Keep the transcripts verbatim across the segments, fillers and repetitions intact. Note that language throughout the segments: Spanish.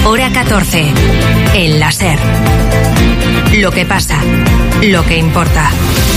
Hora catorce. El La SER. Lo que pasa, lo que importa.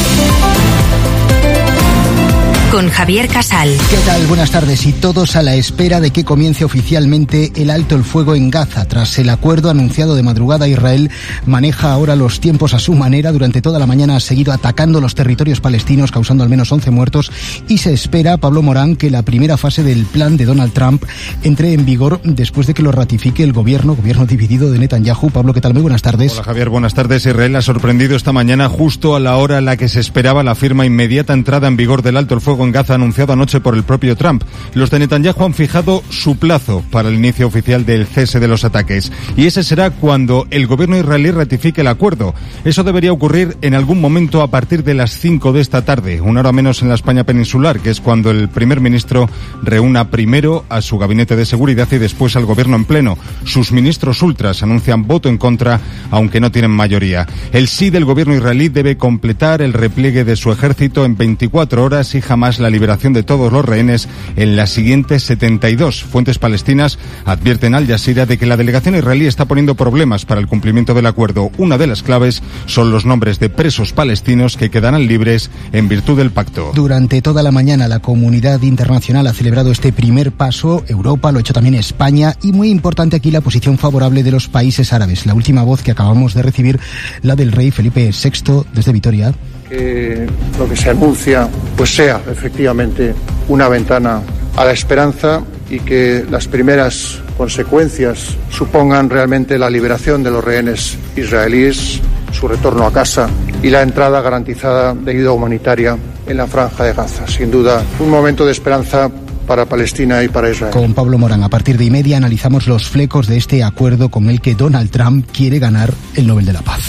Con Javier Casal. ¿Qué tal? Buenas tardes. Y todos a la espera de que comience oficialmente el alto el fuego en Gaza. Tras el acuerdo anunciado de madrugada, Israel maneja ahora los tiempos a su manera. Durante toda la mañana ha seguido atacando los territorios palestinos, causando al menos once muertos. Y se espera, Pablo Morán, que la primera fase del plan de Donald Trump entre en vigor después de que lo ratifique el gobierno, gobierno dividido de Netanyahu. Pablo, ¿qué tal? Muy buenas tardes. Hola, Javier. Buenas tardes. Israel ha sorprendido esta mañana justo a la hora en la que se esperaba la firma inmediata entrada en vigor del alto el fuego en Gaza, anunciado anoche por el propio Trump. Los de Netanyahu han fijado su plazo para el inicio oficial del cese de los ataques, y ese será cuando el gobierno israelí ratifique el acuerdo. Eso debería ocurrir en algún momento a partir de las cinco de esta tarde, una hora menos en la España peninsular, que es cuando el primer ministro reúna primero a su gabinete de seguridad y después al gobierno en pleno. Sus ministros ultras anuncian voto en contra, aunque no tienen mayoría. El sí del gobierno israelí debe completar el repliegue de su ejército en veinticuatro horas y jamás la liberación de todos los rehenes en las siguientes setenta y dos. Fuentes palestinas advierten al Jazeera de que la delegación israelí está poniendo problemas para el cumplimiento del acuerdo. Una de las claves son los nombres de presos palestinos que quedarán libres en virtud del pacto. Durante toda la mañana la comunidad internacional ha celebrado este primer paso. Europa lo ha hecho también España, y muy importante aquí la posición favorable de los países árabes. La última voz que acabamos de recibir, la del rey Felipe sexto desde Vitoria. Que lo que se anuncia pues sea efectivamente una ventana a la esperanza y que las primeras consecuencias supongan realmente la liberación de los rehenes israelíes, su retorno a casa y la entrada garantizada de ayuda humanitaria en la franja de Gaza. Sin duda, un momento de esperanza para Palestina y para Israel. Con Pablo Morán, a partir de y media analizamos los flecos de este acuerdo con el que Donald Trump quiere ganar el Nobel de la Paz.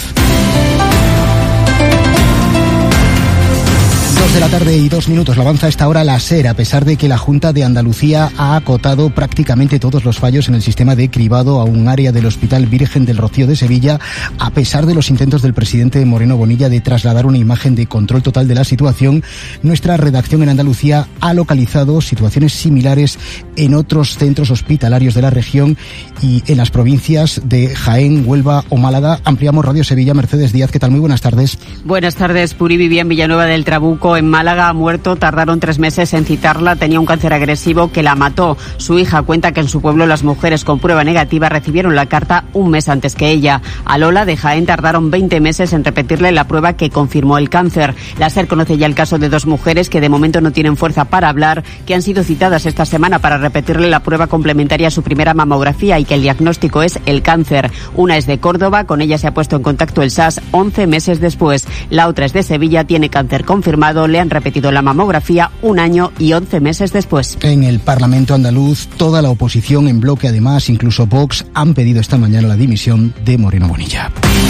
De la tarde y dos minutos, lo avanza a esta hora la SER, a pesar de que la Junta de Andalucía ha acotado prácticamente todos los fallos en el sistema de cribado a un área del Hospital Virgen del Rocío de Sevilla, a pesar de los intentos del presidente Moreno Bonilla de trasladar una imagen de control total de la situación. Nuestra redacción en Andalucía ha localizado situaciones similares en otros centros hospitalarios de la región y en las provincias de Jaén, Huelva o Málaga. Ampliamos Radio Sevilla. Mercedes Díaz, ¿qué tal? Muy buenas tardes. Buenas tardes. Puri vivía en Villanueva del Trabuco, en Málaga, ha muerto. Tardaron tres meses en citarla. Tenía un cáncer agresivo que la mató. Su hija cuenta que en su pueblo las mujeres con prueba negativa recibieron la carta un mes antes que ella. A Lola de Jaén tardaron veinte meses en repetirle la prueba que confirmó el cáncer. La SER conoce ya el caso de dos mujeres que de momento no tienen fuerza para hablar, que han sido citadas esta semana para repetirle la prueba complementaria a su primera mamografía y que el diagnóstico es el cáncer. Una es de Córdoba, con ella se ha puesto en contacto el S A S once meses después. La otra es de Sevilla, tiene cáncer confirmado, le han repetido la mamografía un año y once meses después. En el Parlamento andaluz, toda la oposición en bloque, además, incluso Vox, han pedido esta mañana la dimisión de Moreno Bonilla.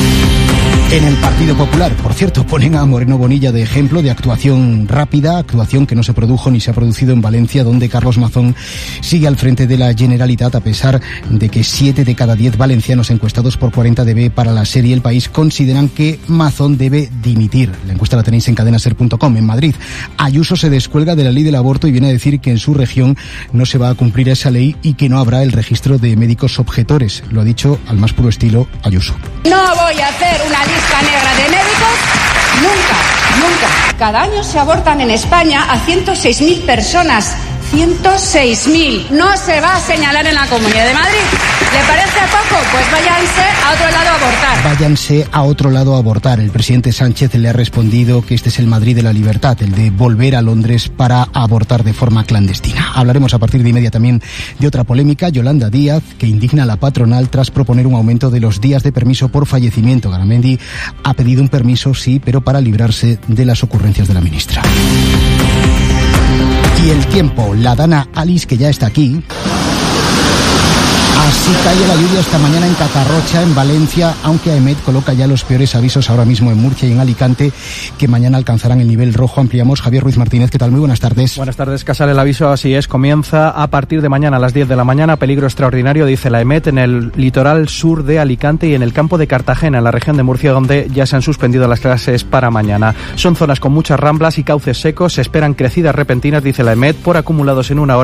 En el Partido Popular, por cierto, ponen a Moreno Bonilla de ejemplo de actuación rápida, actuación que no se produjo ni se ha producido en Valencia, donde Carlos Mazón sigue al frente de la Generalitat, a pesar de que siete de cada diez valencianos encuestados por cuarenta D B para la serie El País consideran que Mazón debe dimitir. La encuesta la tenéis en cadena ser punto com. En Madrid, Ayuso se descuelga de la ley del aborto y viene a decir que en su región no se va a cumplir esa ley y que no habrá el registro de médicos objetores. Lo ha dicho al más puro estilo Ayuso. No voy a hacer una lista negra de médicos, nunca, nunca. Cada año se abortan en España a ciento seis mil personas. ciento seis mil. No se va a señalar en la Comunidad de Madrid. ¿Le parece poco? Pues váyanse a otro lado a abortar. Váyanse a otro lado a abortar. El presidente Sánchez le ha respondido que este es el Madrid de la libertad, el de volver a Londres para abortar de forma clandestina. Hablaremos a partir de y media también de otra polémica, Yolanda Díaz, que indigna a la patronal tras proponer un aumento de los días de permiso por fallecimiento. Garamendi ha pedido un permiso, sí, pero para librarse de las ocurrencias de la ministra. Y el tiempo, la Dana Alice, que ya está aquí. Así cae la lluvia esta mañana en Catarrocha, en Valencia, aunque AEMET coloca ya los peores avisos ahora mismo en Murcia y en Alicante, que mañana alcanzarán el nivel rojo. Ampliamos. Javier Ruiz Martínez, ¿qué tal? Muy buenas tardes. Buenas tardes, Casal. El aviso así es, comienza a partir de mañana a las diez de la mañana, peligro extraordinario, dice la AEMET, en el litoral sur de Alicante y en el campo de Cartagena, en la región de Murcia, donde ya se han suspendido las clases para mañana. Son zonas con muchas ramblas y cauces secos, se esperan crecidas repentinas, dice la AEMET, por acumulados en una hora